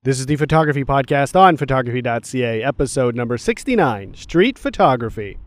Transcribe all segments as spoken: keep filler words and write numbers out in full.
This is the Photography Podcast on photography dot c a, episode number sixty-nine, Street Photography.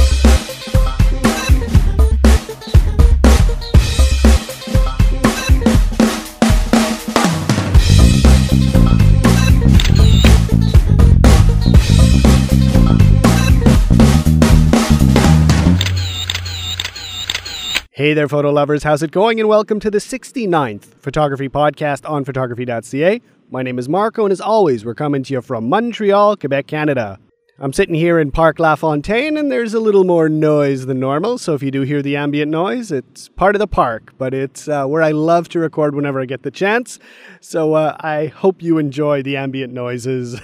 Hey there, photo lovers. How's it going? And welcome to the sixty-ninth Photography Podcast on photography dot c a. My name is Marco, and as always, we're coming to you from Montreal, Quebec, Canada. I'm sitting here in Parc La Fontaine, and there's a little more noise than normal, so if you do hear the ambient noise, it's part of the park, but it's uh, where I love to record whenever I get the chance, so uh, I hope you enjoy the ambient noises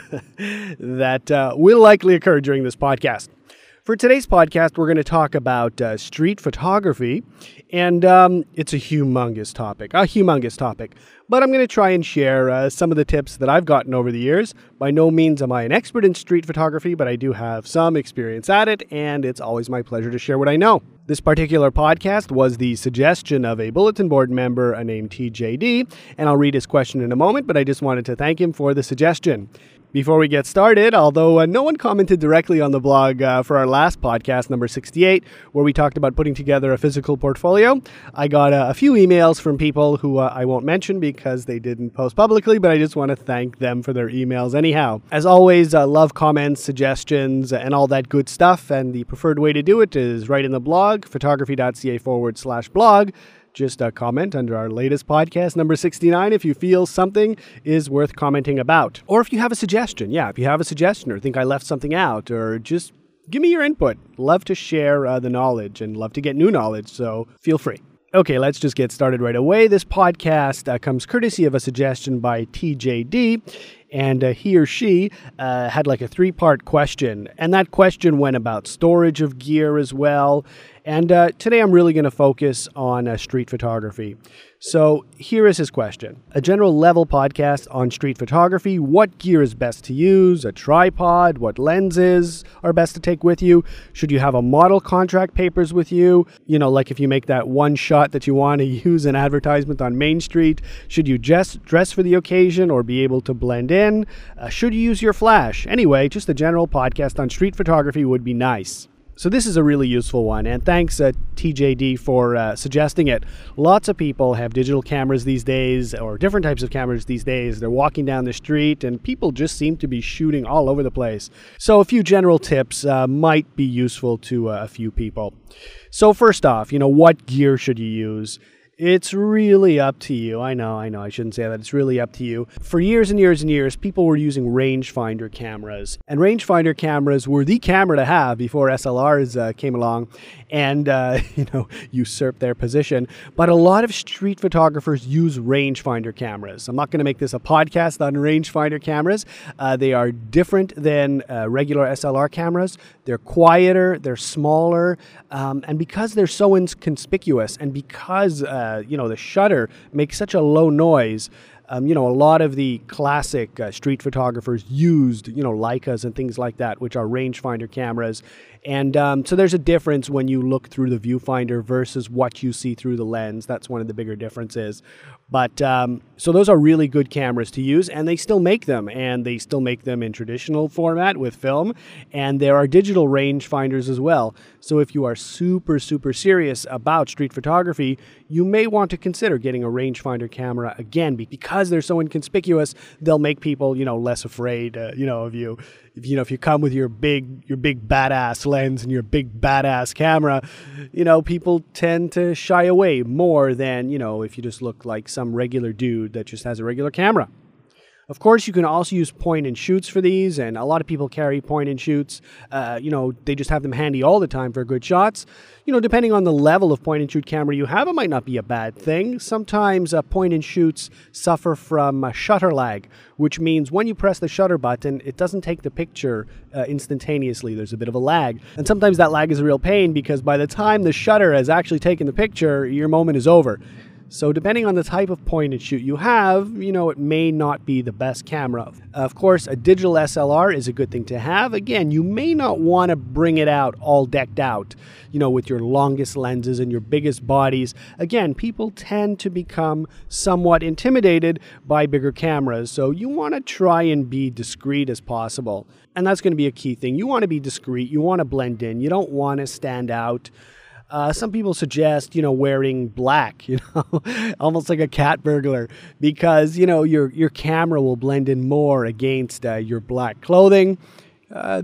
that uh, will likely occur during this podcast. For today's podcast, we're going to talk about uh, street photography, and um, it's a humongous topic, a humongous topic. But I'm going to try and share uh, some of the tips that I've gotten over the years. By no means am I an expert in street photography, but I do have some experience at it, and it's always my pleasure to share what I know. This particular podcast was the suggestion of a bulletin board member named T J D, and I'll read his question in a moment, but I just wanted to thank him for the suggestion. Before we get started, although uh, no one commented directly on the blog uh, for our last podcast, number sixty-eight, where we talked about putting together a physical portfolio, I got uh, a few emails from people who uh, I won't mention because they didn't post publicly, but I just want to thank them for their emails anyhow. As always, uh, love comments, suggestions, and all that good stuff, and the preferred way to do it is right in the blog, photography dot c a forward slash blog. Just a comment under our latest podcast, number sixty-nine, if you feel something is worth commenting about. Or if you have a suggestion. Yeah, if you have a suggestion or think I left something out, or just give me your input. Love to share uh, the knowledge and love to get new knowledge, so feel free. Okay, let's just get started right away. This podcast uh, comes courtesy of a suggestion by T J D, and uh, he or she uh, had like a three-part question, and that question went about storage of gear as well. And uh, today I'm really going to focus on uh, street photography. So here is his question. A general level podcast on street photography. What gear is best to use? A tripod? What lenses are best to take with you? Should you have a model contract papers with you? You know, like if you make that one shot that you want to use an advertisement on Main Street. Should you just dress for the occasion or be able to blend in? Uh, should you use your flash? Anyway, just a general podcast on street photography would be nice. So this is a really useful one, and thanks uh, T J D for uh, suggesting it. Lots of people have digital cameras these days, or different types of cameras these days. They're walking down the street, and people just seem to be shooting all over the place. So a few general tips uh, might be useful to uh, a few people. So first off, you know, what gear should you use? It's really up to you. I know, I know, I shouldn't say that. It's really up to you. For years and years and years, people were using rangefinder cameras. And rangefinder cameras were the camera to have before S L Rs uh, came along and, uh, you know, usurped their position. But a lot of street photographers use rangefinder cameras. I'm not going to make this a podcast on rangefinder cameras. Uh, they are different than uh, regular S L R cameras. They're quieter, they're smaller, um, and because they're so inconspicuous and because uh, Uh, you know, the shutter makes such a low noise. Um, you know, a lot of the classic uh, street photographers used, you know, Leicas and things like that, which are rangefinder cameras. And um, so there's a difference when you look through the viewfinder versus what you see through the lens. That's one of the bigger differences. But um, so those are really good cameras to use, and they still make them, and they still make them in traditional format with film. And there are digital rangefinders as well. So if you are super, super serious about street photography, you may want to consider getting a rangefinder camera again, because they're so inconspicuous. They'll make people, you know, less afraid, uh, you know, of you. If, you know, if you come with your big, your big badass lens and your big badass camera, you know, people tend to shy away more than, you know, if you just look like some regular dude that just has a regular camera. Of course, you can also use point and shoots for these, and a lot of people carry point and shoots. Uh, you know, they just have them handy all the time for good shots. You know, depending on the level of point and shoot camera you have, it might not be a bad thing. Sometimes uh, point and shoots suffer from uh, shutter lag, which means when you press the shutter button, it doesn't take the picture uh, instantaneously. There's a bit of a lag. And sometimes that lag is a real pain because by the time the shutter has actually taken the picture, your moment is over. So depending on the type of point and shoot you have, you know, it may not be the best camera. Of course, a digital S L R is a good thing to have. Again, you may not want to bring it out all decked out, you know, with your longest lenses and your biggest bodies. Again, people tend to become somewhat intimidated by bigger cameras, so you want to try and be discreet as possible. And that's going to be a key thing. You want to be discreet. You want to blend in. You don't want to stand out. Uh, some people suggest, you know, wearing black, you know, almost like a cat burglar, because, you know, your your camera will blend in more against uh, your black clothing. Uh,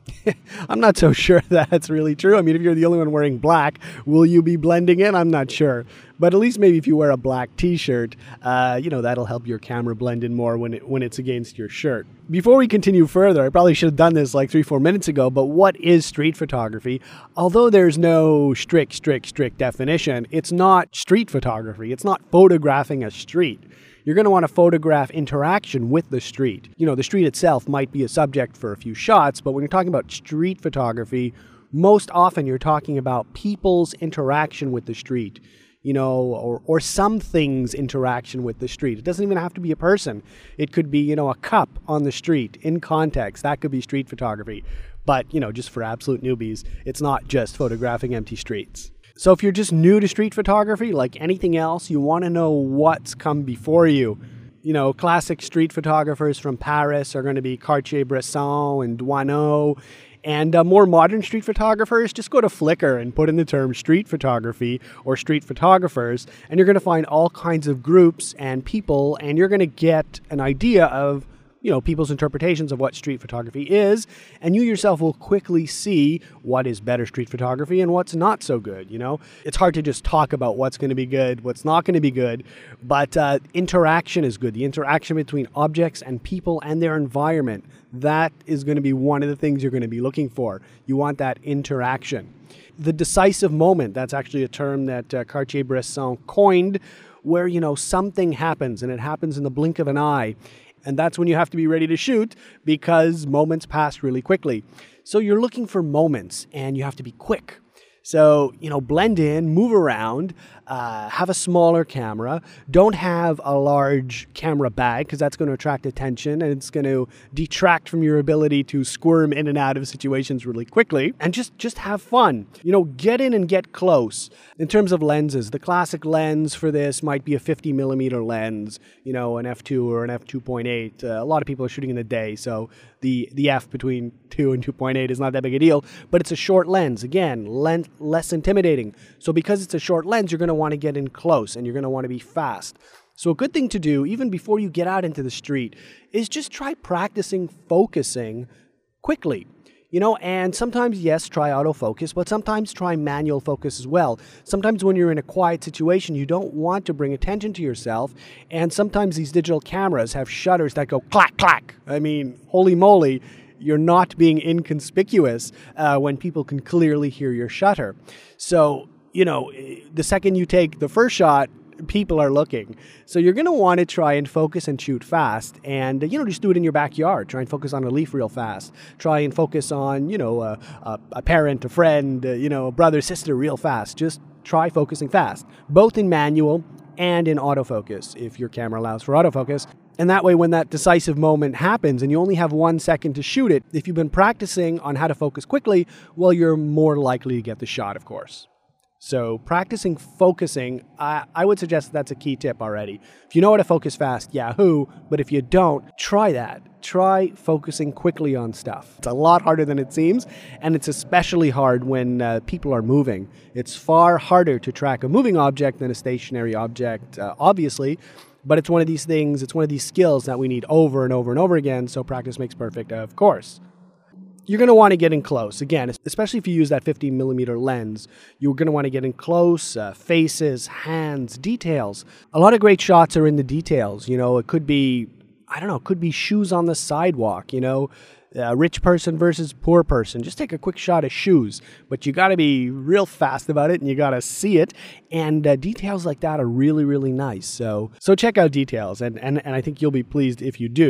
I'm not so sure that's really true. I mean, if you're the only one wearing black, will you be blending in? I'm not sure. But at least maybe if you wear a black t-shirt, uh, you know, that'll help your camera blend in more when it when it's against your shirt. Before we continue further, I probably should have done this like three, four minutes ago, but what is street photography? Although there's no strict, strict, strict definition, it's not street photography. It's not photographing a street. You're going to want to photograph interaction with the street. You know, the street itself might be a subject for a few shots, but when you're talking about street photography, most often you're talking about people's interaction with the street, you know, or, or something's interaction with the street. It doesn't even have to be a person. It could be, you know, a cup on the street in context. That could be street photography. But, you know, just for absolute newbies, it's not just photographing empty streets. So if you're just new to street photography, like anything else, you want to know what's come before you. You know, classic street photographers from Paris are going to be Cartier-Bresson and Doisneau. And uh, more modern street photographers, just go to Flickr and put in the term street photography or street photographers, and you're going to find all kinds of groups and people, and you're going to get an idea of, you know, people's interpretations of what street photography is, and you yourself will quickly see what is better street photography and what's not so good, you know? It's hard to just talk about what's going to be good, what's not going to be good, but uh, interaction is good. The interaction between objects and people and their environment, that is going to be one of the things you're going to be looking for. You want that interaction. The decisive moment, that's actually a term that uh, Cartier-Bresson coined, where, you know, something happens, and it happens in the blink of an eye. And that's when you have to be ready to shoot, because moments pass really quickly. So you're looking for moments, and you have to be quick. So, you know, blend in, move around, uh, have a smaller camera. Don't have a large camera bag, because that's going to attract attention, and it's going to detract from your ability to squirm in and out of situations really quickly. And just, just have fun. You know, get in and get close. In terms of lenses, the classic lens for this might be a fifty millimeter lens, you know, an f two or an f two point eight. Uh, a lot of people are shooting in the day, so the, the f between two and two point eight is not that big a deal, but it's a short lens. Again, lens, less intimidating. So because it's a short lens, you're going to want to get in close, and you're going to want to be fast. So a good thing to do, even before you get out into the street, is just try practicing focusing quickly. You know, and sometimes, yes, try autofocus, but sometimes try manual focus as well. Sometimes when you're in a quiet situation, you don't want to bring attention to yourself, and sometimes these digital cameras have shutters that go clack, clack. I mean, holy moly, you're not being inconspicuous uh, when people can clearly hear your shutter. So, you know, the second you take the first shot, people are looking. So you're going to want to try and focus and shoot fast, and, you know, just do it in your backyard. Try and focus on a leaf real fast. Try and focus on, you know, a, a, a parent, a friend, uh, you know, a brother, sister real fast. Just try focusing fast, both in manual and in autofocus, if your camera allows for autofocus. And that way, when that decisive moment happens and you only have one second to shoot it, if you've been practicing on how to focus quickly, well, you're more likely to get the shot, of course. So practicing focusing, I, I would suggest that's a key tip already. If you know how to focus fast, yahoo, but if you don't, try that. Try focusing quickly on stuff. It's a lot harder than it seems, and it's especially hard when uh, people are moving. It's far harder to track a moving object than a stationary object, uh, obviously, but it's one of these things, it's one of these skills that we need over and over and over again, so practice makes perfect, of course. You're going to want to get in close. Again, especially if you use that fifty millimeter lens, you're going to want to get in close, uh, faces, hands, details. A lot of great shots are in the details. You know, it could be, I don't know, it could be shoes on the sidewalk, you know, a rich person versus poor person. Just take a quick shot of shoes, but you got to be real fast about it, and you got to see it. And uh, details like that are really, really nice. So, so check out details, and, and, and I think you'll be pleased if you do.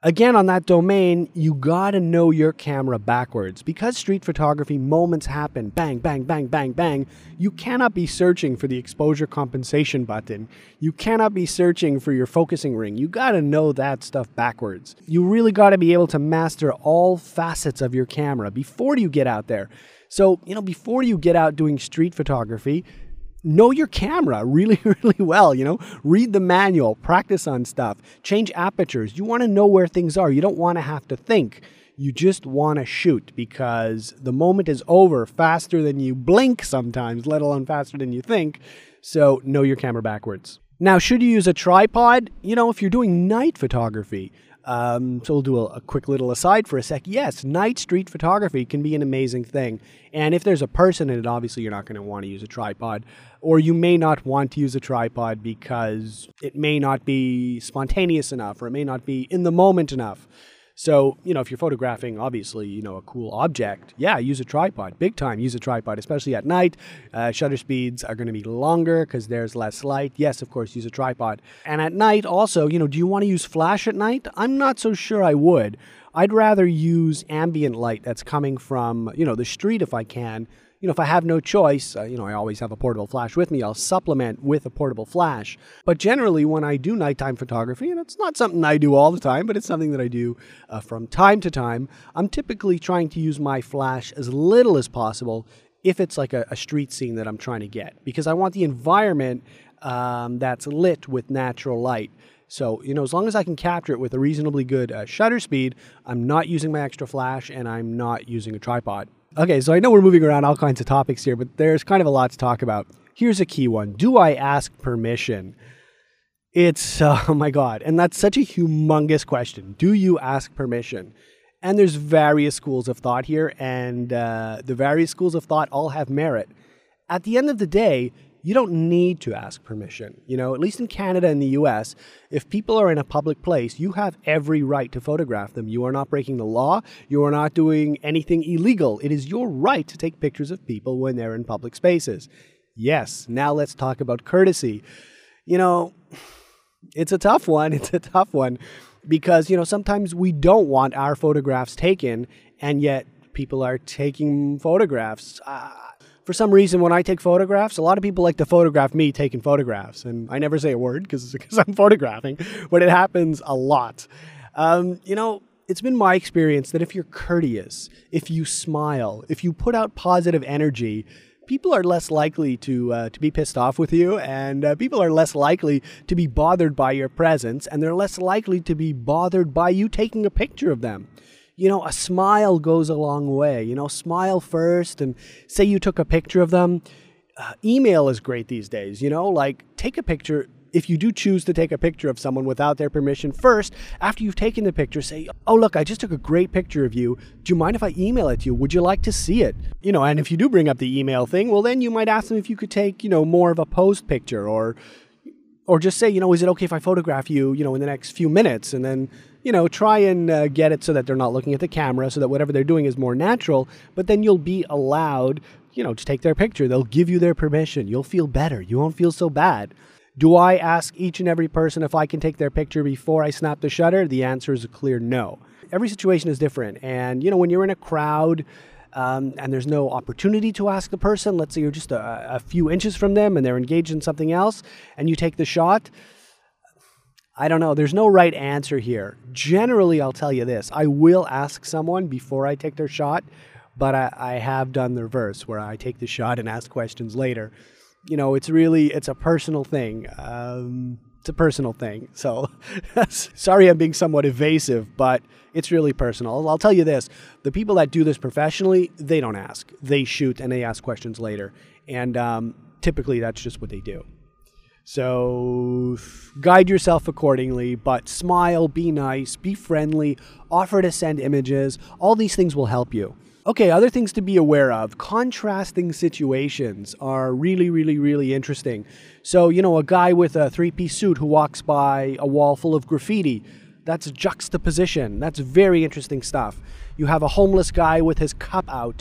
Again, on that domain, you gotta know your camera backwards. Because street photography moments happen, bang, bang, bang, bang, bang, you cannot be searching for the exposure compensation button. You cannot be searching for your focusing ring. You gotta know that stuff backwards. You really gotta be able to master all facets of your camera before you get out there. So, you know, before you get out doing street photography, know your camera really, really well, you know, read the manual, practice on stuff, change apertures. You want to know where things are. You don't want to have to think. You just want to shoot because the moment is over faster than you blink sometimes, let alone faster than you think. So know your camera backwards. Now, should you use a tripod? You know, if you're doing night photography, Um, so we'll do a, a quick little aside for a sec. Yes, night street photography can be an amazing thing. And if there's a person in it, obviously you're not going to want to use a tripod. Or you may not want to use a tripod because it may not be spontaneous enough or it may not be in the moment enough. So, you know, if you're photographing, obviously, you know, a cool object, yeah, use a tripod. Big time, use a tripod, especially at night. Uh, shutter speeds are going to be longer because there's less light. Yes, of course, use a tripod. And at night also, you know, do you want to use flash at night? I'm not so sure I would. I'd rather use ambient light that's coming from, you know, the street if I can. You know, if I have no choice, uh, you know, I always have a portable flash with me. I'll supplement with a portable flash. But generally, when I do nighttime photography, and it's not something I do all the time, but it's something that I do uh, from time to time, I'm typically trying to use my flash as little as possible if it's like a, a street scene that I'm trying to get, because I want the environment um, that's lit with natural light. So, you know, as long as I can capture it with a reasonably good uh, shutter speed, I'm not using my extra flash and I'm not using a tripod. Okay, so I know we're moving around all kinds of topics here, but there's kind of a lot to talk about. Here's a key one. Do I ask permission? It's, uh, oh my God, and that's such a humongous question. Do you ask permission? And there's various schools of thought here, and uh, the various schools of thought all have merit. At the end of the day, you don't need to ask permission. You know, at least in Canada and the U S, if people are in a public place, you have every right to photograph them. You are not breaking the law. You are not doing anything illegal. It is your right to take pictures of people when they're in public spaces. Yes, now let's talk about courtesy. You know, it's a tough one. It's a tough one because, you know, sometimes we don't want our photographs taken, and yet people are taking photographs. Uh, For some reason, when I take photographs, a lot of people like to photograph me taking photographs. And I never say a word because I'm photographing, but it happens a lot. Um, you know, it's been my experience that if you're courteous, if you smile, if you put out positive energy, people are less likely to uh, to be pissed off with you, and uh, people are less likely to be bothered by your presence, and they're less likely to be bothered by you taking a picture of them. You know, a smile goes a long way. You know, smile first and say you took a picture of them. Uh, email is great these days, you know, like take a picture. If you do choose to take a picture of someone without their permission, first, after you've taken the picture, say, oh, look, I just took a great picture of you. Do you mind if I email it to you? Would you like to see it? You know, and if you do bring up the email thing, well, then you might ask them if you could take, you know, more of a post picture, or or just say, you know, is it okay if I photograph you, you know, in the next few minutes? And then, you know, try and uh, get it so that they're not looking at the camera, so that whatever they're doing is more natural. But then you'll be allowed, you know, to take their picture. They'll give you their permission. You'll feel better. You won't feel so bad. Do I ask each and every person if I can take their picture before I snap the shutter? The answer is a clear no. Every situation is different. And, you know, when you're in a crowd um, and there's no opportunity to ask the person, let's say you're just a, a few inches from them and they're engaged in something else, and you take the shot, I don't know. There's no right answer here. Generally, I'll tell you this. I will ask someone before I take their shot, but I, I have done the reverse, where I take the shot and ask questions later. You know, it's really, it's a personal thing. Um, it's a personal thing. So, sorry I'm being somewhat evasive, but it's really personal. I'll tell you this. The people that do this professionally, they don't ask. They shoot and they ask questions later. And um, typically, that's just what they do. So guide yourself accordingly, but smile, be nice, be friendly, offer to send images. All these things will help you. Okay, other things to be aware of. Contrasting situations are really, really, really interesting. So, you know, a guy with a three-piece suit who walks by a wall full of graffiti, that's juxtaposition. That's very interesting stuff. You have a homeless guy with his cup out,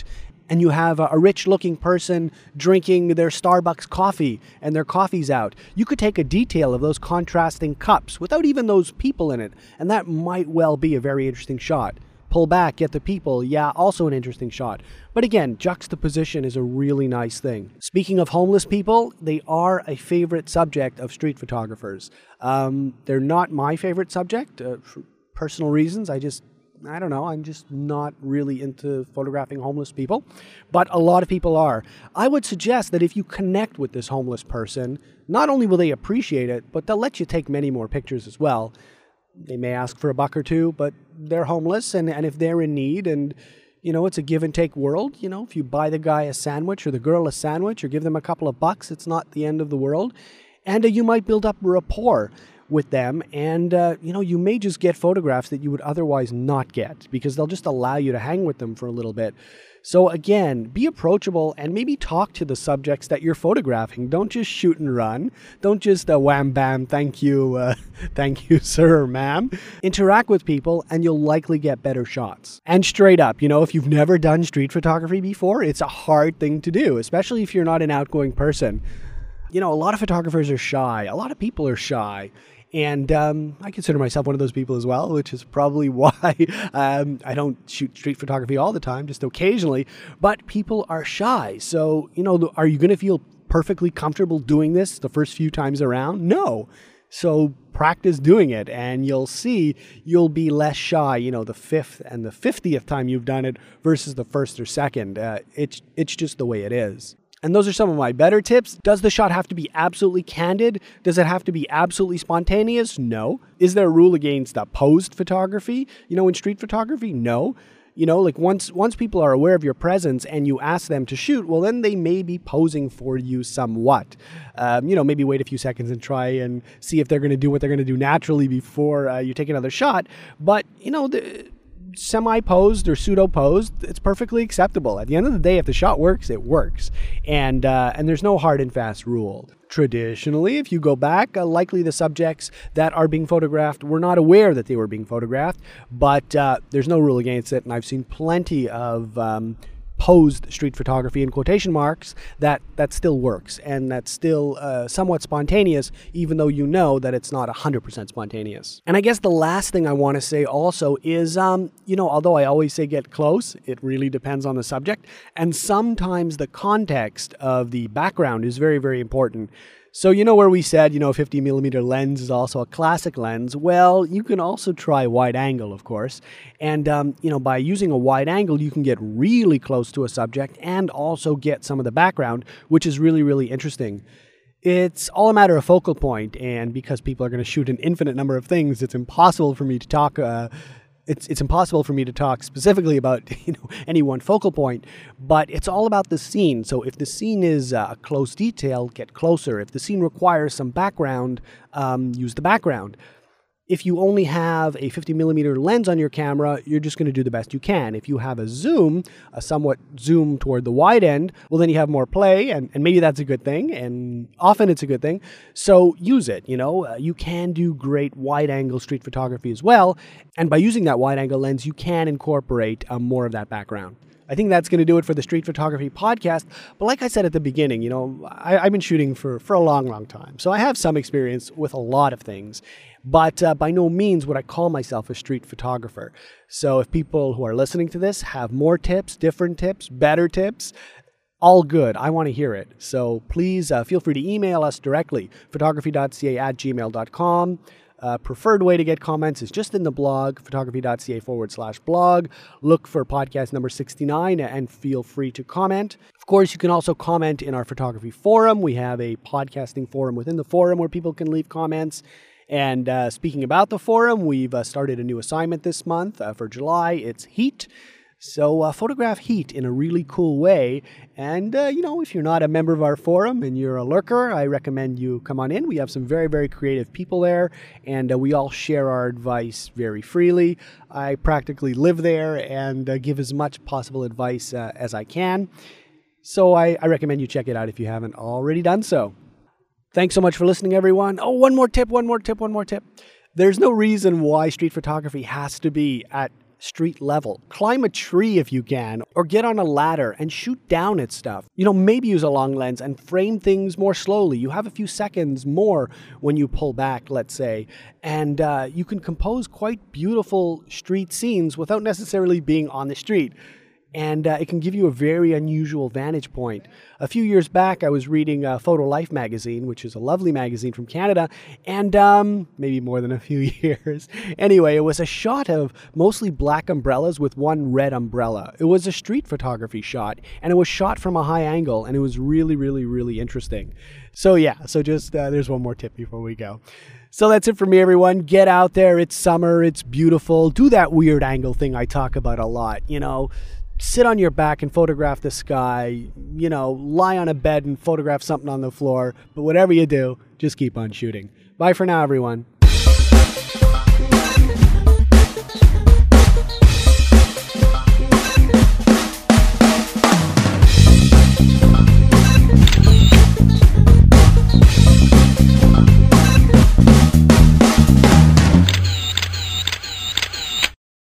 and you have a, a rich-looking person drinking their Starbucks coffee and their coffee's out. You could take a detail of those contrasting cups without even those people in it, and that might well be a very interesting shot. Pull back, get the people, yeah, also an interesting shot. But again, juxtaposition is a really nice thing. Speaking of homeless people, they are a favorite subject of street photographers. Um, they're not my favorite subject uh, for personal reasons. I just I don't know, I'm just not really into photographing homeless people, but a lot of people are. I would suggest that if you connect with this homeless person, not only will they appreciate it, but they'll let you take many more pictures as well. They may ask for a buck or two, but they're homeless, and, and if they're in need, and, you know, it's a give and take world, you know, if you buy the guy a sandwich or the girl a sandwich or give them a couple of bucks, it's not the end of the world. And uh, you might build up rapport with them, and uh, you know, you may just get photographs that you would otherwise not get because they'll just allow you to hang with them for a little bit. So again, be approachable and maybe talk to the subjects that you're photographing. Don't just shoot and run. Don't just uh, wham bam, thank you, uh, thank you, sir or ma'am. Interact with people and you'll likely get better shots. And straight up, you know, if you've never done street photography before, it's a hard thing to do, especially if you're not an outgoing person. You know, a lot of photographers are shy. A lot of people are shy. And um, I consider myself one of those people as well, which is probably why um, I don't shoot street photography all the time, just occasionally. But people are shy. So, you know, are you going to feel perfectly comfortable doing this the first few times around? No. So practice doing it and you'll see you'll be less shy, you know, the fifth and the fiftieth time you've done it versus the first or second. Uh, it's, it's just the way it is. And those are some of my better tips. Does the shot have to be absolutely candid? Does it have to be absolutely spontaneous? No. Is there a rule against uh, posed photography? You know, in street photography? No. You know, like once once people are aware of your presence and you ask them to shoot, well, then they may be posing for you somewhat. Um, you know, maybe wait a few seconds and try and see if they're going to do what they're going to do naturally before uh, you take another shot. But, you know, the semi-posed or pseudo-posed, it's perfectly acceptable. At the end of the day, if the shot works, it works. And uh, and there's no hard and fast rule. Traditionally, if you go back, uh, likely the subjects that are being photographed were not aware that they were being photographed, but uh, there's no rule against it. And I've seen plenty of um, posed street photography in quotation marks that that still works and that's still uh, somewhat spontaneous, even though you know that it's not one hundred percent spontaneous. And I guess the last thing I want to say also is, um, you know, although I always say get close, it really depends on the subject. And sometimes the context of the background is very, very important. So, you know, where we said, you know, a fifty millimeter lens is also a classic lens. Well, you can also try wide angle, of course. And, um, you know, by using a wide angle, you can get really close to a subject and also get some of the background, which is really, really interesting. It's all a matter of focal point, and because people are going to shoot an infinite number of things, it's impossible for me to talk uh, It's it's impossible for me to talk specifically about, you know, any one focal point, but it's all about the scene. So if the scene is uh, a close detail, get closer. If the scene requires some background, um, use the background. If you only have a fifty millimeter lens on your camera, you're just going to do the best you can. If you have a zoom, a somewhat zoom toward the wide end, well, then you have more play, and, and maybe that's a good thing, and often it's a good thing. So use it, you know. Uh, you can do great wide-angle street photography as well, and by using that wide-angle lens, you can incorporate uh, more of that background. I think that's going to do it for the Street Photography Podcast. But like I said at the beginning, you know, I, I've been shooting for, for a long, long time. So I have some experience with a lot of things. But uh, by no means would I call myself a street photographer. So if people who are listening to this have more tips, different tips, better tips, all good. I want to hear it. So please uh, feel free to email us directly, photography.ca at gmail.com. Uh, preferred way to get comments is just in the blog, photography.ca forward slash blog. Look for podcast number sixty-nine and feel free to comment. Of course, you can also comment in our photography forum. We have a podcasting forum within the forum where people can leave comments. And uh, speaking about the forum, we've uh, started a new assignment this month uh, for July. It's heat. So uh, photograph heat in a really cool way. And, uh, you know, if you're not a member of our forum and you're a lurker, I recommend you come on in. We have some very, very creative people there, and uh, we all share our advice very freely. I practically live there and uh, give as much possible advice uh, as I can. So I, I recommend you check it out if you haven't already done so. Thanks so much for listening, everyone. Oh, one more tip, one more tip, one more tip. There's no reason why street photography has to be at street level. Climb a tree if you can, or get on a ladder and shoot down at stuff. You know, maybe use a long lens and frame things more slowly. You have a few seconds more when you pull back, let's say, and uh, you can compose quite beautiful street scenes without necessarily being on the street. And uh, it can give you a very unusual vantage point. A few years back, I was reading uh, Photo Life magazine, which is a lovely magazine from Canada, and um, maybe more than a few years. Anyway, it was a shot of mostly black umbrellas with one red umbrella. It was a street photography shot, and it was shot from a high angle, and it was really, really, really interesting. So yeah, so just uh, there's one more tip before we go. So that's it for me, everyone. Get out there. It's summer. It's beautiful. Do that weird angle thing I talk about a lot, you know. Sit on your back and photograph the sky, you know, lie on a bed and photograph something on the floor. But whatever you do, just keep on shooting. Bye for now, everyone.